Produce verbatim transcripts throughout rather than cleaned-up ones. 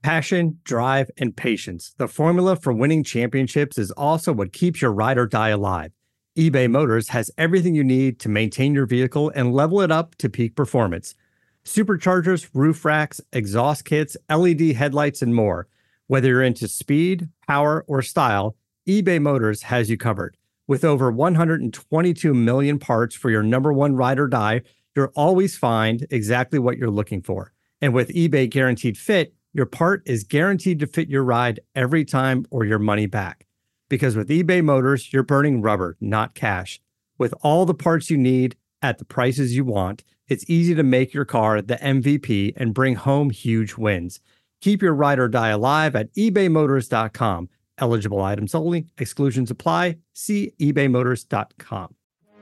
Passion, drive, and patience. The formula for winning championships is also what keeps your ride or die alive. eBay Motors has everything you need to maintain your vehicle and level it up to peak performance. Superchargers, roof racks, exhaust kits, L E D headlights, and more. Whether you're into speed, power, or style, eBay Motors has you covered. With over one hundred twenty-two million parts for your number one ride or die, you'll always find exactly what you're looking for. And with eBay Guaranteed Fit, your part is guaranteed to fit your ride every time or your money back. Because with eBay Motors, you're burning rubber, not cash. With all the parts you need at the prices you want, it's easy to make your car the M V P and bring home huge wins. Keep your ride or die alive at ebay motors dot com. Eligible items only. Exclusions apply. See ebay motors dot com.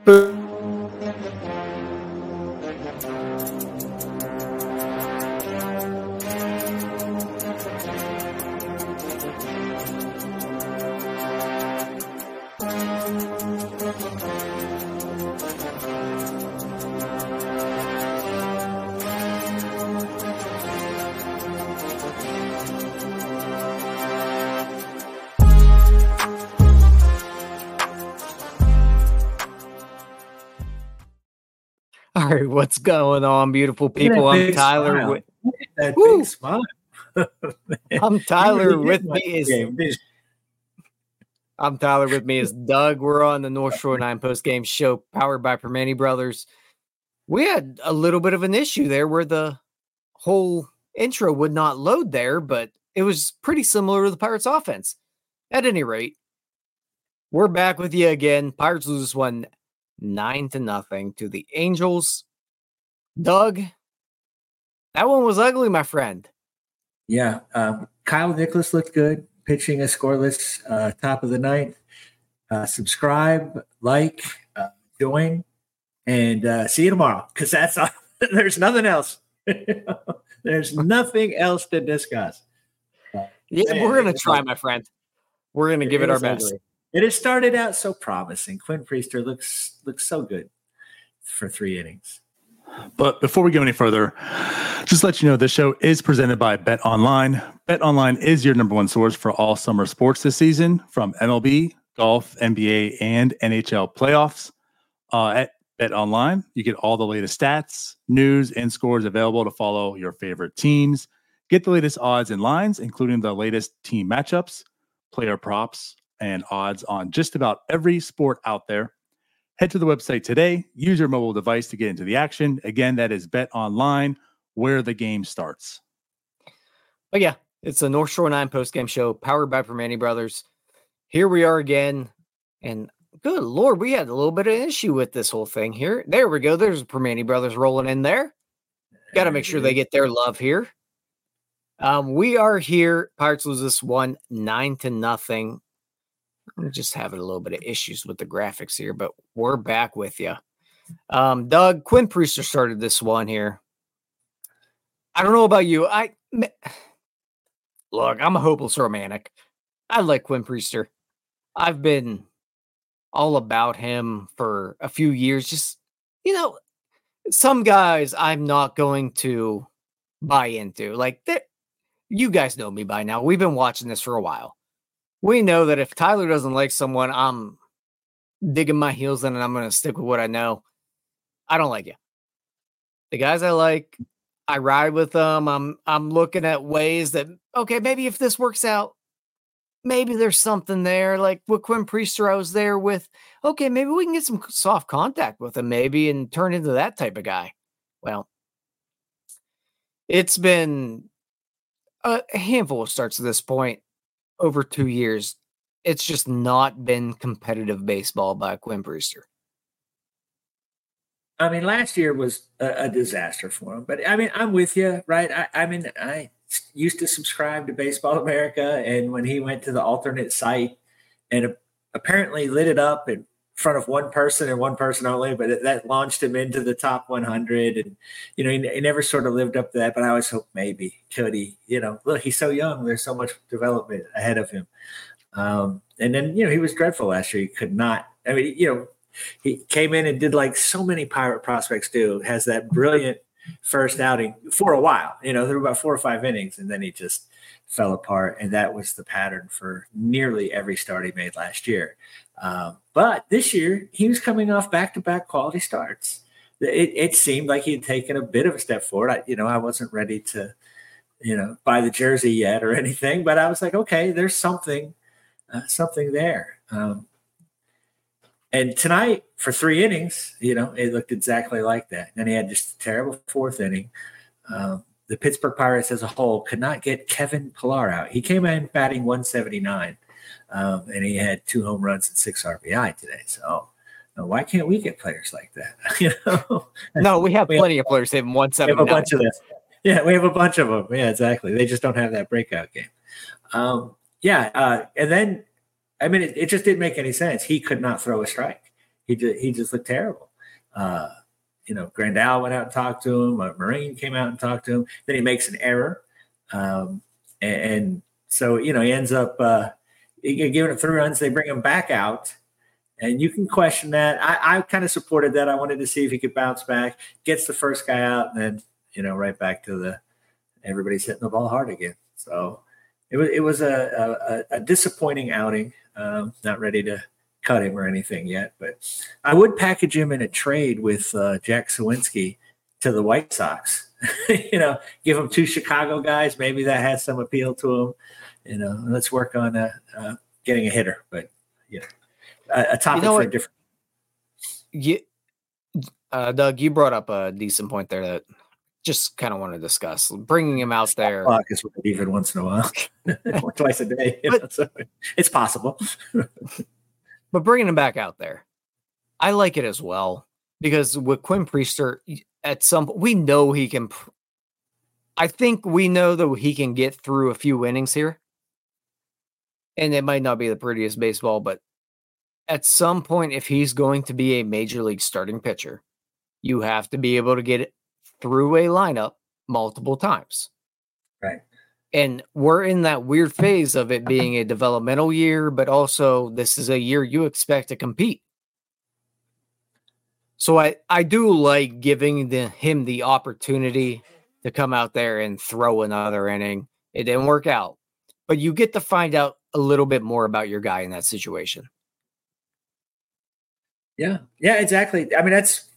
All right, what's going on, beautiful people? I'm Tyler. With, that big smile. I'm Tyler. Really with me is I'm Tyler. With me is Doug. We're on the North Shore Nine post game show, powered by Permane Brothers. We had a little bit of an issue there where the whole intro would not load there, but it was pretty similar to the Pirates' offense. At any rate, we're back with you again. Pirates lose this one nine to nothing to the Angels. Doug, that one was ugly, my friend. Yeah, um, Kyle Nicholas looked good, pitching a scoreless uh, top of the ninth. Uh, subscribe, like, uh, join, and uh, see you tomorrow. Because that's all. There's nothing else. There's nothing else to discuss. Uh, yeah, man, we're gonna try, my friend. We're gonna give it, it our best. Ugly. It has started out so promising. Quinn Priester looks looks so good for three innings. But before we go any further, just let you know this show is presented by Bet Online. Bet Online is your number one source for all summer sports this season, from M L B, golf, N B A, and N H L playoffs. Uh, at Bet Online, you get all the latest stats, news, and scores available to follow your favorite teams. Get the latest odds and lines, including the latest team matchups, player props, and odds on just about every sport out there. Head to the website today. Use your mobile device to get into the action. Again, that is Bet Online, where the game starts. But yeah, it's a North Shore nine post-game show powered by Permane Brothers. Here we are again. And good Lord, we had a little bit of an issue with this whole thing here. There we go. There's Permane Brothers rolling in there. Got to make sure they get their love here. Um, we are here. Pirates lose this one nine to nothing. I'm just having a little bit of issues with the graphics here, but we're back with you. Um, Doug, Quinn Priester started this one here. I don't know about you. I look, I'm a hopeless romantic. I like Quinn Priester. I've been all about him for a few years. Just, you know, some guys I'm not going to buy into. Like, you guys know me by now. We've been watching this for a while. We know that if Tyler doesn't like someone, I'm digging my heels in and I'm going to stick with what I know. I don't like you. The guys I like, I ride with them. I'm I'm looking at ways that, okay, maybe if this works out, maybe there's something there. Like with Quinn Priester, I was there with, okay, maybe we can get some soft contact with him maybe and turn into that type of guy. Well, it's been a handful of starts at this point. Over two years, it's just not been competitive baseball by Quinn Priester. I mean, last year was a, a disaster for him. But, I mean, I'm with you, right? I, I mean, I used to subscribe to Baseball America, and when he went to the alternate site and apparently lit it up in front of one person and one person only, but it, that launched him into the top one hundred. And, you know, he, he never sort of lived up to that, but I always hope maybe could he, you know, look, he's so young. There's so much development ahead of him. Um, and then, you know, he was dreadful last year. He could not, I mean, you know, he came in and did like so many Pirate prospects do, has that brilliant first outing for a while. You know, there were about four or five innings, and then he just fell apart. And that was the pattern for nearly every start he made last year. Um, but this year, he was coming off back-to-back quality starts. It, it seemed like he had taken a bit of a step forward. I, you know, I wasn't ready to, you know, buy the jersey yet or anything, but I was like, okay, there's something, uh, something there. Um, and tonight, for three innings, you know, it looked exactly like that. And he had just a terrible fourth inning. Um, the Pittsburgh Pirates as a whole could not get Kevin Pillar out. He came in batting one seventy-nine, um, and he had two home runs and six R B I today. So, why can't we get players like that? You know, no, we have we plenty have, of players hitting one seventy-nine. We have a bunch of them. Yeah, we have a bunch of them. Yeah, exactly. They just don't have that breakout game. Um, yeah, uh, and then I mean, it, it just didn't make any sense. He could not throw a strike. He just he just looked terrible. Uh, you know, Grandal went out and talked to him. Uh, Marine came out and talked to him. Then he makes an error, um, and, and so you know he ends up uh, giving it three runs. They bring him back out. And you can question that. I, I kind of supported that. I wanted to see if he could bounce back, gets the first guy out, and then, you know, right back to the everybody's hitting the ball hard again. So it was it was a, a, a disappointing outing. Um, not ready to cut him or anything yet, but I would package him in a trade with uh, Jack Sawinski to the White Sox. You know, give him two Chicago guys. Maybe that has some appeal to him. You know, let's work on uh, uh, getting a hitter. But, you know. A topic you know for a different. You, uh, Doug, you brought up a decent point there that just kind of want to discuss. Bringing him out there. Clock is even once in a while, twice a day. You but, know, so it's possible. But bringing him back out there, I like it as well because with Quinn Priester, at some we know he can. I think we know that he can get through a few innings here, and it might not be the prettiest baseball, but. At some point, if he's going to be a major league starting pitcher, you have to be able to get it through a lineup multiple times. Right. And we're in that weird phase of it being a developmental year, but also this is a year you expect to compete. So I, I do like giving the, him the opportunity to come out there and throw another inning. It didn't work out, but you get to find out a little bit more about your guy in that situation. Yeah, yeah, exactly. I mean, that's,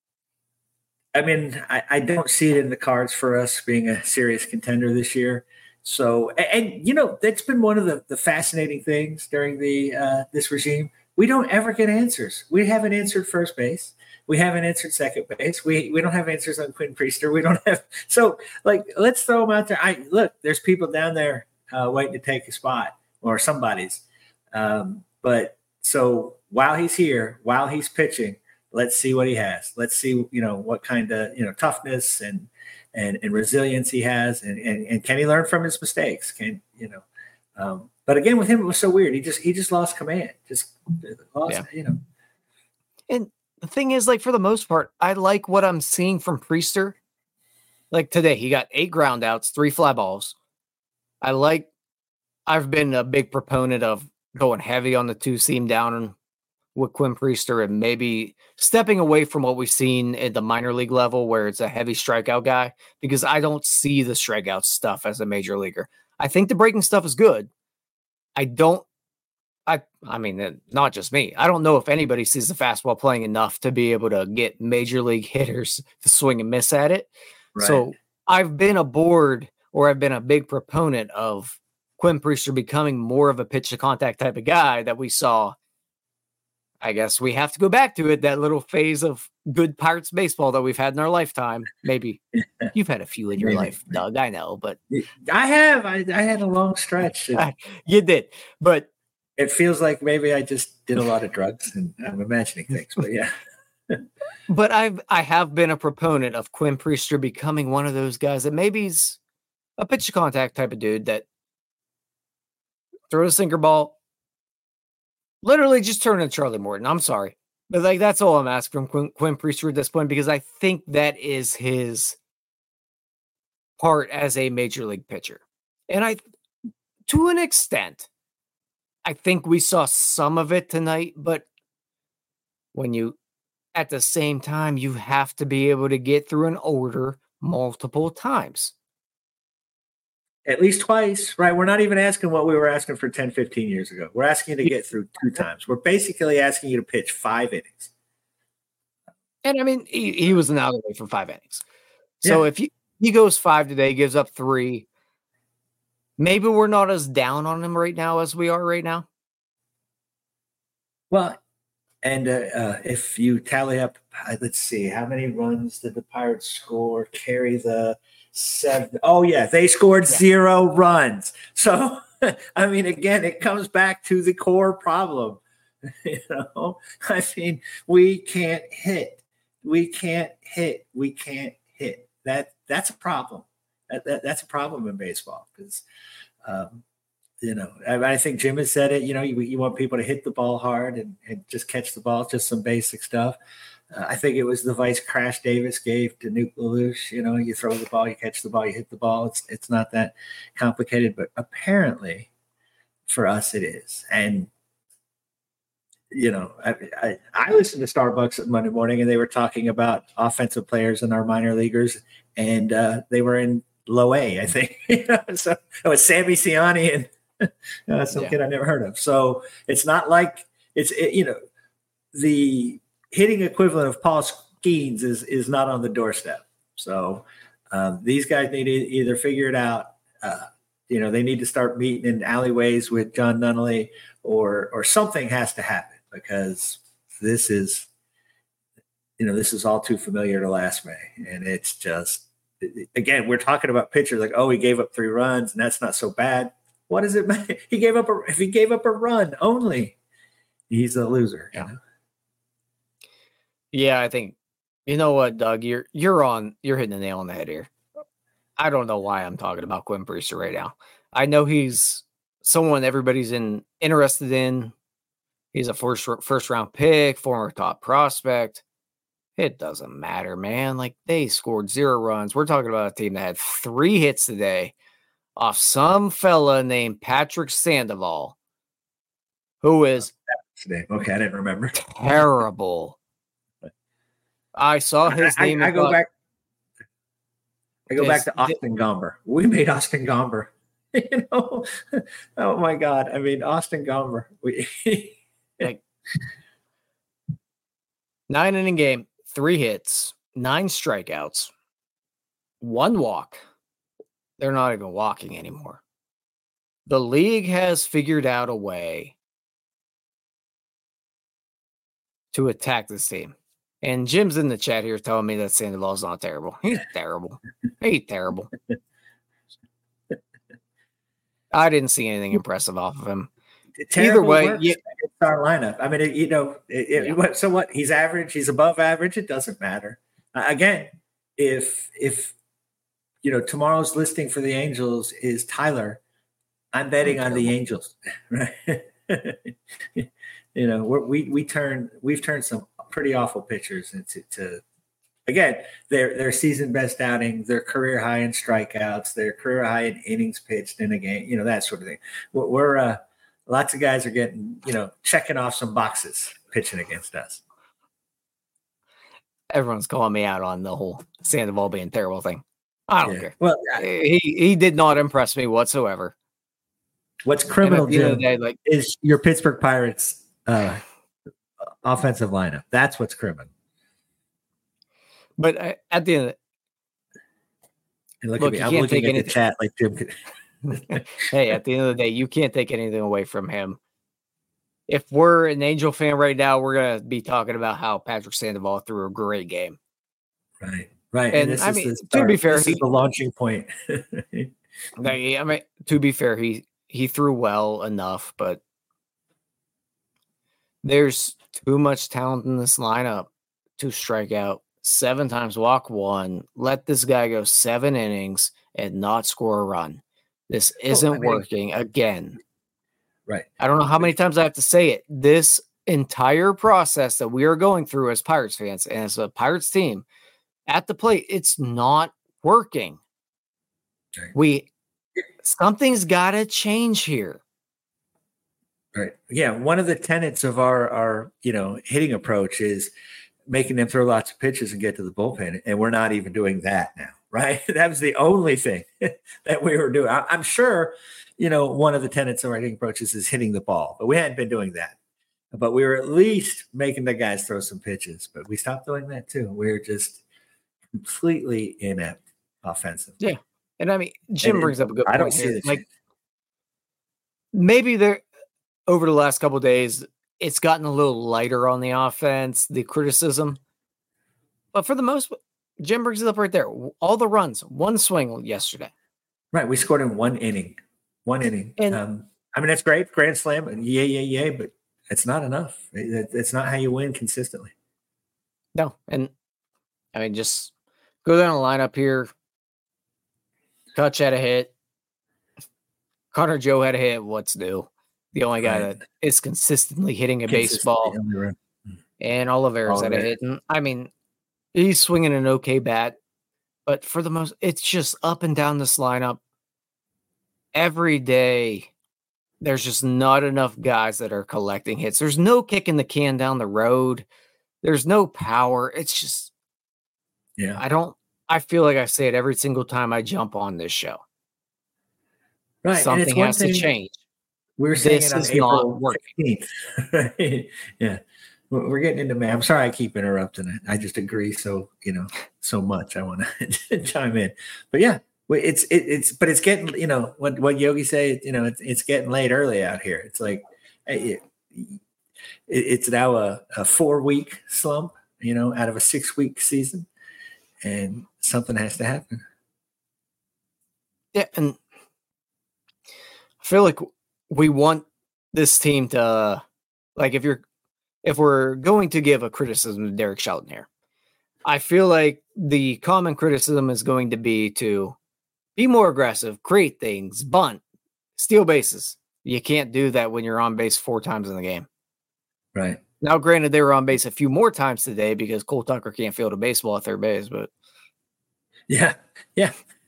I mean, I, I don't see it in the cards for us being a serious contender this year. So, and, and you know, that's been one of the, the fascinating things during the uh, this regime. We don't ever get answers. We haven't answered first base. We haven't answered second base. We we don't have answers on Quinn Priester. We don't have. So, like, let's throw them out there. I look, there's people down there uh, waiting to take a spot or somebody's. Um, but so. While he's here, while he's pitching, let's see what he has. Let's see, you know, what kind of, you know, toughness and and, and resilience he has, and, and and can he learn from his mistakes? Can you know? Um, but again, with him, it was so weird. He just he just lost command. Just lost, yeah. you know. And the thing is, like for the most part, I like what I'm seeing from Priester. Like today, he got eight ground outs, three fly balls. I like. I've been a big proponent of going heavy on the two seam down and. With Quinn Priester and maybe stepping away from what we've seen at the minor league level where it's a heavy strikeout guy, because I don't see the strikeout stuff as a major leaguer. I think the breaking stuff is good. I don't, I, I mean, not just me. I don't know if anybody sees the fastball playing enough to be able to get major league hitters to swing and miss at it. Right. So I've been aboard or I've been a big proponent of Quinn Priester becoming more of a pitch to contact type of guy that we saw. I guess we have to go back to it, that little phase of good Pirates baseball that we've had in our lifetime. Maybe you've had a few in your Maybe. life, Doug, I know, but I have, I, I had a long stretch. And you did, but it feels like maybe I just did a lot of drugs and I'm imagining things, but yeah. But I've, I have been a proponent of Quinn Priester becoming one of those guys that maybe he's a pitch to contact type of dude that throws a sinker ball, literally just turn into Charlie Morton. I'm sorry. But like that's all I'm asking from Quinn, Quinn Priester at this point, because I think that is his part as a major league pitcher. And I, to an extent, I think we saw some of it tonight, but when you, at the same time, you have to be able to get through an order multiple times. At least twice, right? We're not even asking what we were asking for ten, fifteen years ago. We're asking you to get through two times. We're basically asking you to pitch five innings. And I mean, he, he was an out away for five innings. So Yeah. if he, he goes five today, gives up three, maybe we're not as down on him right now as we are right now. Well, and uh, uh, if you tally up, uh, let's see, how many runs did the Pirates score? Carry the seven. Oh, yeah, they scored yeah. zero runs. So, I mean, again, it comes back to the core problem. You know, I mean, we can't hit. We can't hit. We can't hit. That that's a problem. That, that that's a problem in baseball because, um, you know, I, I think Jim has said it. You know, you, you want people to hit the ball hard and, and just catch the ball, just some basic stuff. Uh, I think it was the advice Crash Davis gave to Nuke LaLoosh. You know, you throw the ball, you catch the ball, you hit the ball. It's it's not that complicated, but apparently, for us, it is. And you know, I, I, I listened to Starbucks at Monday morning, and they were talking about offensive players in our minor leaguers, and uh, they were in low A, I think. So it was Sammy Ciani and uh, some yeah. kid I never heard of. So it's not like it's it, you know the hitting equivalent of Paul Skeens is is not on the doorstep. So um, these guys need to either figure it out. Uh, you know, they need to start meeting in alleyways with John Nunnally, or or something has to happen. Because this is, you know, this is all too familiar to last May. And it's just, again, we're talking about pitchers like, oh, he gave up three runs and that's not so bad. What does it matter? He gave up, a, if he gave up a run only, he's a loser. Yeah. You know? Yeah, I think, you know what, Doug, you're, you're on, you're hitting the nail on the head here. I don't know why I'm talking about Quinn Priester right now. I know he's someone everybody's in interested in. He's a first first round pick, former top prospect. It doesn't matter, man. Like, they scored zero runs. We're talking about a team that had three hits today off some fella named Patrick Sandoval, who is okay. I didn't remember. Terrible. I saw his I, name. I, I go thought, back. I go back to Austin Gomber. We made Austin Gomber. You know, oh my God. I mean, Austin Gomber. We. Like, nine inning game, three hits, nine strikeouts, one walk. They're not even walking anymore. The league has figured out a way to attack this team. And Jim's in the chat here telling me that Sandoval's not terrible. He's terrible. He's terrible. I didn't see anything impressive off of him. Either way, yeah. It's our lineup. I mean, it, you know, it, it, yeah. so what? He's average. He's above average. It doesn't matter. Uh, again, if if you know tomorrow's listing for the Angels is Tyler, I'm betting on the Angels. Right? You know, we're, we we turn we've turned some pretty awful pitchers into to again their their season best outing, their career high in strikeouts, their career high in innings pitched in a game. You know, that sort of thing. We're, we're uh, lots of guys are getting, you know, checking off some boxes pitching against us. Everyone's calling me out on the whole Sandoval being terrible thing. I don't yeah. care. Well, he he did not impress me whatsoever. What's criminal, Jim, day, like, is your Pittsburgh Pirates uh, offensive lineup. That's what's criminal. But uh, at the end, of and look, look at me. I'm looking at anything. The chat like Jim could. Hey, at the end of the day, you can't take anything away from him. If we're an Angel fan right now, we're going to be talking about how Patrick Sandoval threw a great game. Right, right. And, and this I is mean, the to be fair, this he, is the launching point. I mean, to be fair, he, he threw well enough, but there's too much talent in this lineup to strike out seven times, walk one, let this guy go seven innings and not score a run. This isn't oh, I mean, working again. Right. I don't know how many times I have to say it. This entire process that we are going through as Pirates fans and as a Pirates team at the plate, it's not working. Right. We something's got to change here. Right. Yeah. One of the tenets of our, our, you know, hitting approach is making them throw lots of pitches and get to the bullpen. And we're not even doing that now. right? That was the only thing that we were doing. I, I'm sure, you know, one of the tenets of our hitting approaches is hitting the ball, but we hadn't been doing that. But we were at least making the guys throw some pitches, but we stopped doing that too. We were just completely inept offensively. Yeah. And I mean, Jim And- brings up a good I point don't see here. the Like change. maybe there over the last couple of days, it's gotten a little lighter on the offense, the criticism. But for the most, Jim brings it up right there. All the runs, one swing yesterday. Right. We scored in one inning. One inning. And- um, I mean, that's great. Grand slam. And yay, yay, yay. But it's not enough. It, it's not how you win consistently. No. And I mean, just go down the lineup here. Kutch had a hit. Connor Joe had a hit. What's new? The only guy Right. that is consistently hitting a Consistently baseball. on the run. And Oliveira's had a Oliveira. hit. And I mean, he's swinging an okay bat. But for the most, it's just up and down this lineup. Every day, there's just not enough guys that are collecting hits. There's no kicking the can down the road. There's no power. It's just, Yeah. I don't, I feel like I say it every single time I jump on this show. Right. and it's Something one has thing, to change. We were saying This it on is not April working. fifteenth. Right? Yeah. We're we're getting into May. I'm sorry I keep interrupting it. I just agree so, you know, so much. I want to chime in. But yeah, we- it's it, it's but it's getting, you know, what what Yogi say, you know, it's it's getting late early out here. It's like it, it, it's now a, a four week slump, you know, out of a six week season. And something has to happen. Yeah, and I feel like we want this team to, like, if you're, if we're going to give a criticism to Derek Shelton here, I feel like the common criticism is going to be to be more aggressive, create things, bunt, steal bases. You can't do that when you're on base four times in the game. Right. Now, granted, they were on base a few more times today because Cole Tucker can't field a baseball at third base, but Yeah. Yeah.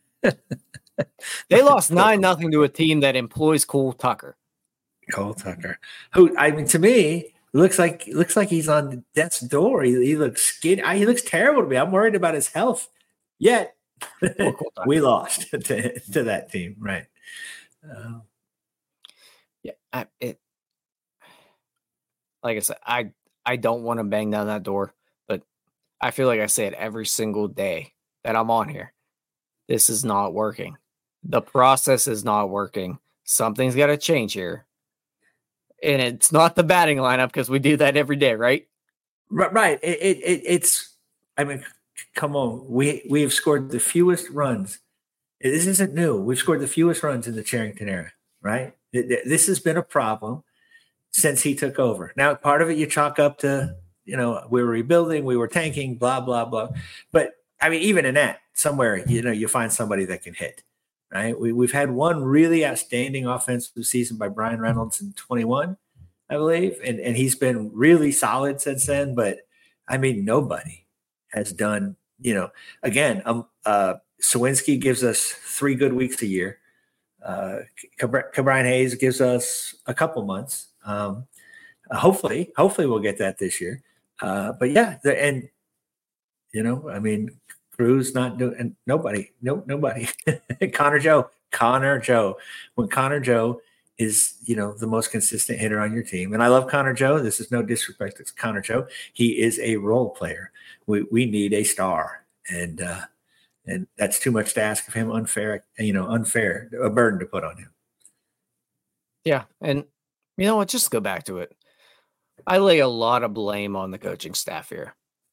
they lost nine nothing to a team that employs Cole Tucker. Cole Tucker, who I mean, to me, looks like looks like he's on death's door. He, he looks skinny. I, he looks terrible to me. I'm worried about his health. Yet Poor Cole Tucker. we lost to, to that team, right? Uh, Yeah, I, it. Like I said, I I don't want to bang down that door, but I feel like I say it every single day that I'm on here. This is not working. The process is not working. Something's got to change here, and it's not the batting lineup because we do that every day, right? right, right. It, it, it, it's. I mean, come on. We we have scored the fewest runs. This isn't new. We've scored the fewest runs in the Charrington era, right? It- it- This has been a problem since he took over. Now, part of it you chalk up to, you know, we were rebuilding, we were tanking, blah, blah, blah. But I mean, even in that, somewhere, you know, you find somebody that can hit, right? We, we've had one really outstanding offensive season by Brian Reynolds in twenty-one, I believe. And, and he's been really solid since then. But I mean, nobody has done, you know, again, um, uh, Sawinski gives us three good weeks a year. Uh, Cabrian Hayes gives us a couple months. Um, uh, hopefully, hopefully we'll get that this year. Uh, but yeah, the, and you know, I mean, Cruz not doing nobody, no nobody. Connor Joe, Connor Joe. When Connor Joe is, you know, the most consistent hitter on your team, and I love Connor Joe. This is no disrespect to Connor Joe. He is a role player. We we need a star, and uh, and that's too much to ask of him. Unfair, you know, unfair, a burden to put on him. Yeah, and you know what? Just go back to it. I lay a lot of blame on the coaching staff here.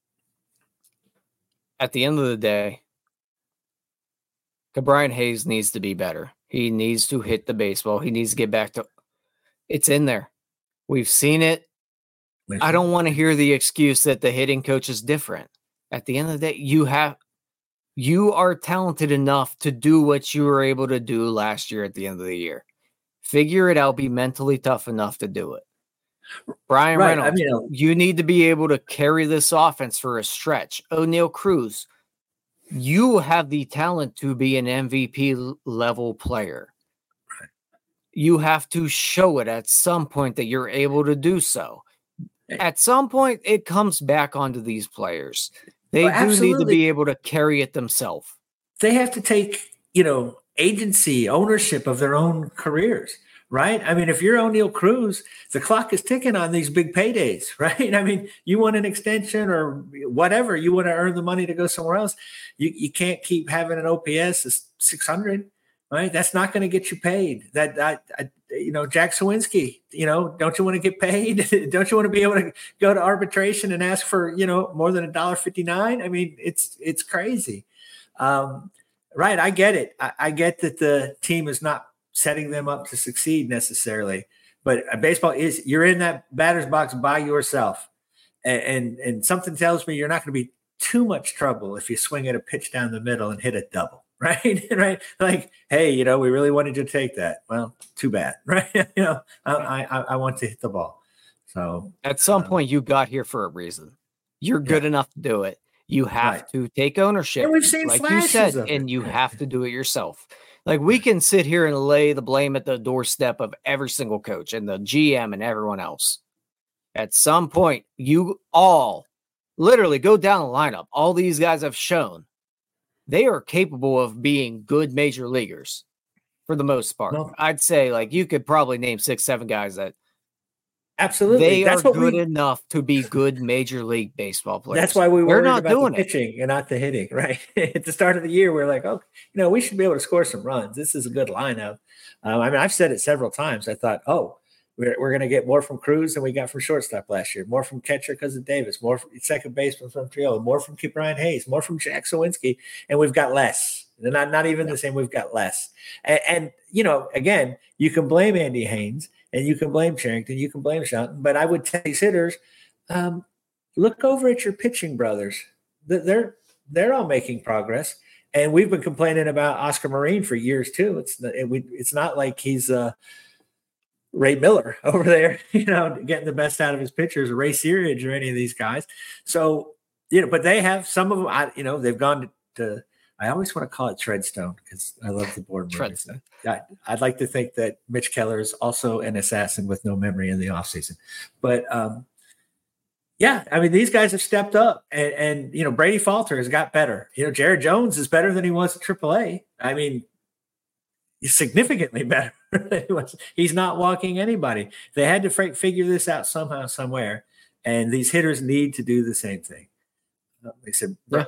At the end of the day, Cabrian Hayes needs to be better. He needs to hit the baseball. He needs to get back to it's in there. We've seen it. I don't want to hear the excuse that the hitting coach is different. At the end of the day, you have you are talented enough to do what you were able to do last year at the end of the year. Figure it out, be mentally tough enough to do it. Brian Right, Reynolds, I mean, you need to be able to carry this offense for a stretch. O'Neal Cruz, you have the talent to be an M V P level player. Right. You have to show it at some point that you're able to do so. At some point, it comes back onto these players. They Well, do need to absolutely. be able to carry it themselves. they have to take, you know, agency, ownership of their own careers, right? I mean, if you're O'Neal Cruz, the clock is ticking on these big paydays, right? I mean, you want an extension or whatever, you want to earn the money to go somewhere else. You, you can't keep having an O P S of six hundred, right? That's not going to get you paid. That, that I, you know, Jack Sawinski, you know, don't you want to get paid? Don't you want to be able to go to arbitration and ask for, you know, more than a dollar fifty-nine? I mean, it's, it's crazy. Um, Right. I get it. I, I get that the team is not setting them up to succeed necessarily, but baseball is, you're in that batter's box by yourself. And, and, and something tells me you're not going to be too much trouble if you swing at a pitch down the middle and hit a double. Right. Right. Like, hey, you know, we really wanted you to take that. Well, too bad. Right. you know, I, I, I want to hit the ball. So at some um, point you got here for a reason. You're good yeah. enough to do it. You have right. to take ownership, and we've seen like you said, and you have to do it yourself. Like we can sit here and lay the blame at the doorstep of every single coach and the G M and everyone else. At some point, you all literally go down the lineup. All these guys have shown they are capable of being good major leaguers for the most part. No. I'd say like you could probably name six, seven guys that absolutely they that's are what good we, enough to be good major league baseball players. That's why we were not about doing the pitching it. and not the hitting, right? At the start of the year, we're like, oh, you know, we should be able to score some runs. This is a good lineup. Um, I mean, I've said it several times. I thought, oh, we're, we're going to get more from Cruz than we got from shortstop last year, more from catcher because of Davis, more from second baseman from Triolo, more from Brian Hayes, more from Jack Sawinski, and we've got less. They're not, not even the same. We've got less. And, and, you know, again, you can blame Andy Haynes and you can blame Cherington, you can blame Shelton, but I would tell these hitters, um, look over at your pitching brothers. They're, they're all making progress. And we've been complaining about Oscar Marine for years too. It's it, we, it's not like he's uh, Ray Miller over there, you know, getting the best out of his pitchers, or Ray Searage, or any of these guys. So, you know, but they have some of them, I, you know, they've gone to, to I always want to call it Treadstone because I love the board movies. I, I'd like to think that Mitch Keller is also an assassin with no memory in the offseason. But, um, yeah, I mean, these guys have stepped up. And, and, you know, Brady Falter has got better. You know, Jared Jones is better than he was at triple A. I mean, he's significantly better than he was. He's not walking anybody. They had to f- figure this out somehow, somewhere. And these hitters need to do the same thing. They said yeah.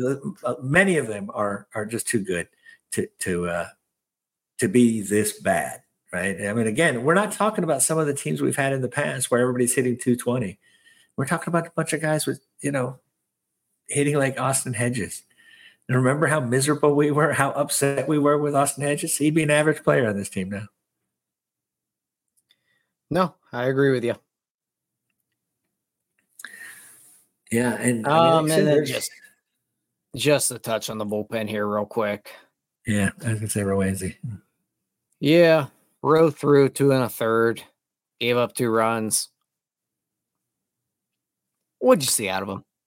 many of them are are just too good to to uh, to be this bad, right? I mean, again, we're not talking about some of the teams we've had in the past where everybody's hitting two twenty. We're talking about a bunch of guys with, you know, hitting like Austin Hedges. And remember how miserable we were, how upset we were with Austin Hedges? He'd be an average player on this team now. No, I agree with you. Yeah, and um, I mean, and then just just a touch on the bullpen here, real quick. Yeah, I was gonna say Rowanzi. Yeah, Rowe threw two and a third, gave up two runs. What'd you see out of him?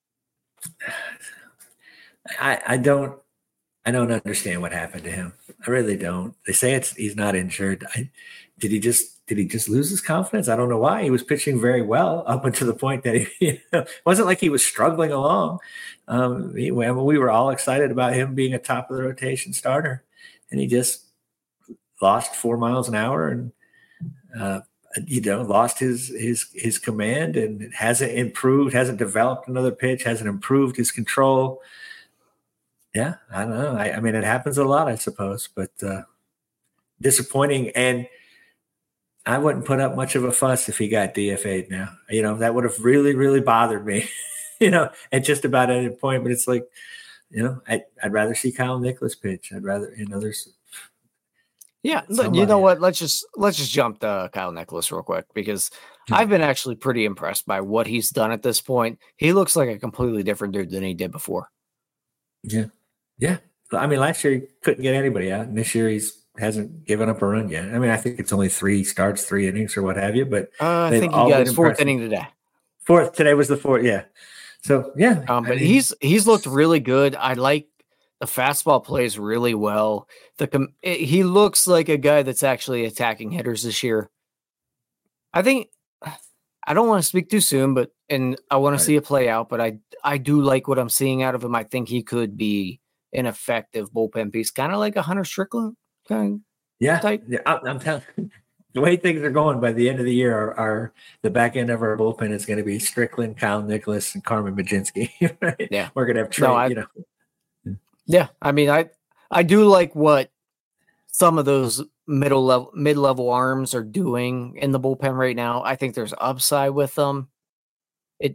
I, I don't, I don't understand what happened to him. I really don't. They say it's he's not injured. I, did he just? Did he just lose his confidence? I don't know why. He was pitching very well up until the point that he you know, it wasn't like he was struggling along. Um, he, we were all excited about him being a top of the rotation starter, and he just lost four miles an hour and uh, you know lost his his his command, and hasn't improved, hasn't developed another pitch, hasn't improved his control. Yeah, I don't know. I, I mean, it happens a lot, I suppose, but uh, disappointing. And I wouldn't put up much of a fuss if he got D F A'd now. You know, that would have really, really bothered me, you know, at just about any point. But it's like, you know, I, I'd rather see Kyle Nicholas pitch. I'd rather, you know, there's. Yeah, somebody. You know what? Let's just let's just jump to Kyle Nicholas real quick, because hmm. I've been actually pretty impressed by what he's done at this point. He looks like a completely different dude than he did before. Yeah. Yeah. I mean, last year he couldn't get anybody out, and this year he's hasn't given up a run yet. I mean, I think it's only three starts, three innings or what have you, but uh, I think he got his fourth inning today. Fourth today was the fourth. Yeah. So yeah, um, but I mean, he's, he's looked really good. I like the fastball plays really well. The he looks like a guy that's actually attacking hitters this year. I think I don't want to speak too soon, but, and I want right. to see it play out, but I, I do like what I'm seeing out of him. I think he could be an effective bullpen piece, kind of like a Hunter Strickland kind of yeah, type. Yeah, I'm, I'm telling you, the way things are going by the end of the year, our, our the back end of our bullpen is going to be Strickland, Kyle Nicholas, and Carmen Mlodzinski. Right? Yeah, we're going to have Trey, no, I, you know. Yeah, I mean, I I do like what some of those middle level, mid level arms are doing in the bullpen right now. I think there's upside with them. It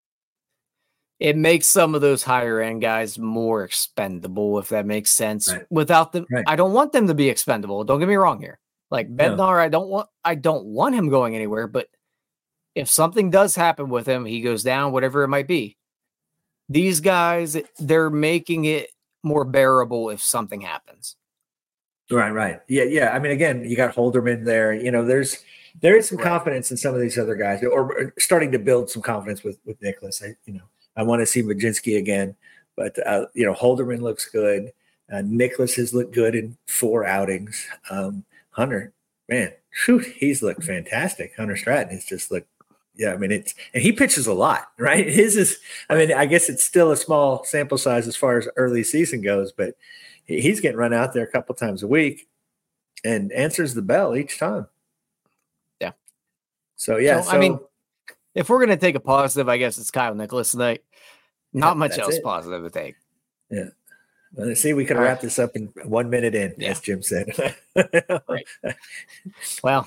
it makes some of those higher end guys more expendable, if that makes sense. Right. Without them, Right. I don't want them to be expendable. Don't get me wrong here. Like Bednar, No. I don't want I don't want him going anywhere. But if something does happen with him, he goes down, whatever it might be. These guys, they're making it more bearable if something happens. Right, right. Yeah, yeah. I mean, again, you got Holderman there. You know, there's there is some Right. confidence in some of these other guys, or starting to build some confidence with with Nicholas. I, you know, I want to see Mlodzinski again, but uh, you know, Holderman looks good. Uh, Nicholas has looked good in four outings. Um, Hunter, man, shoot, he's looked fantastic. Hunter Stratton has just looked. Yeah, I mean, it's and he pitches a lot, right? His is. I mean, I guess it's still a small sample size as far as early season goes, but he's getting run out there a couple times a week and answers the bell each time. Yeah. So, yeah. So, So, I mean, if we're going to take a positive, I guess it's Kyle Nicholas tonight. Not Yeah, much that's else it. positive to take. yeah. Well, see, we could All right. wrap this up in one minute in, Yeah. as Jim said. Right. Well,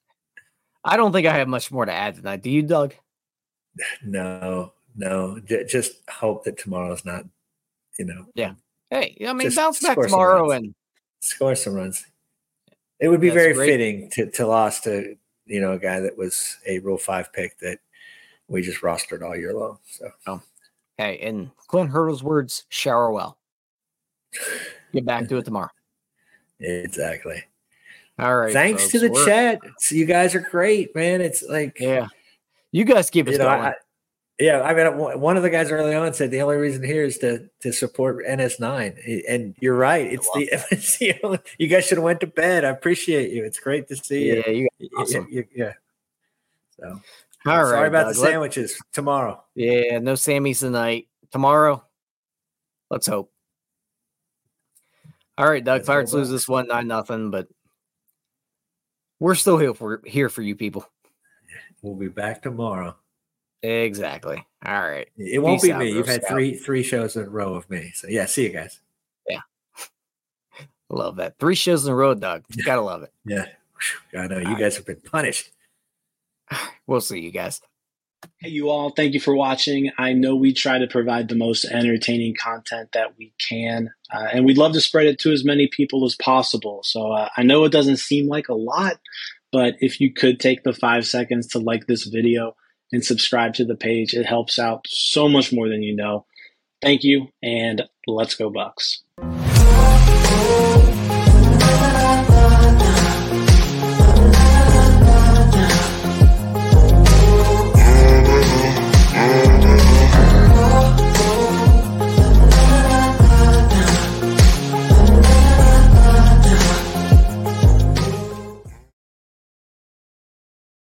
I don't think I have much more to add tonight. Do you, Doug? No, no. J- just hope that tomorrow's not, you know, Hey, I mean, Just bounce back score some tomorrow runs. and score some runs. It would be That's very great. fitting to, to loss to, you know, a guy that was a Rule five pick that we just rostered all year long. So, hey, in Clint Hurdle's words, shower well. Get back to it tomorrow. exactly. All right. Thanks folks, to the we're- chat. So you guys are great, man. It's like, Yeah. You guys keep us you know, going. I, yeah. I mean, one one of the guys early on said the only reason here is to to support N S nine, and you're right. It's the, it's the only, you guys should have went to bed. I appreciate you. It's great to see yeah, you. you Y- awesome. y- Yeah. So All sorry right, about Doug. the Let- sandwiches tomorrow. Yeah, no Sammys tonight. Tomorrow, let's hope. All right, Doug. Let's go Pirates lose Bucks. this one nine nothing, but we're still here for here for you people. We'll be back tomorrow. Exactly. All right. It won't Peace be out, me. You've Girl had Scout. three three shows in a row of me. So yeah, see you guys. Love that. Three shows in a row, Doug. Gotta love it. Yeah. Whew, I know you All right. guys have been punished. We'll see you guys. Hey, you all, thank you for watching. I know we try to provide the most entertaining content that we can, uh, and we'd love to spread it to as many people as possible. So uh, I know it doesn't seem like a lot, but if you could take the five seconds to like this video and subscribe to the page, it helps out so much more than you know. Thank you, and let's go Bucks. We'll be right back.